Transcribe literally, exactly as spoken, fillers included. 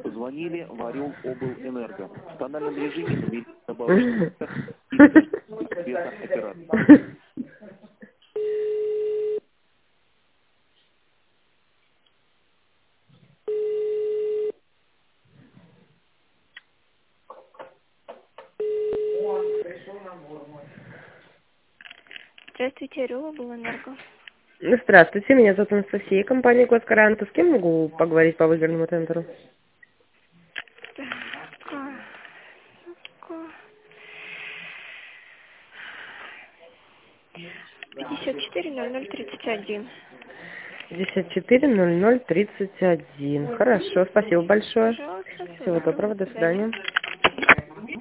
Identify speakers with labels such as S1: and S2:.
S1: Позвонили в Орел облэнерго. В тональном режиме навели добавочный ответа оператора.
S2: Здравствуйте, Орел облэнерго.
S3: Здравствуйте, меня зовут Анастасия, компания Госкаранта. С кем могу поговорить по выигранному тендеру?
S2: пятьдесят четыре ноль ноль тридцать один.
S3: пятьдесят четыре ноль ноль тридцать один. Хорошо, спасибо большое.
S2: Пожалуйста, всего
S3: Всего
S2: доброго,
S3: доброго,
S2: до
S3: до
S2: свидания.
S3: свидания.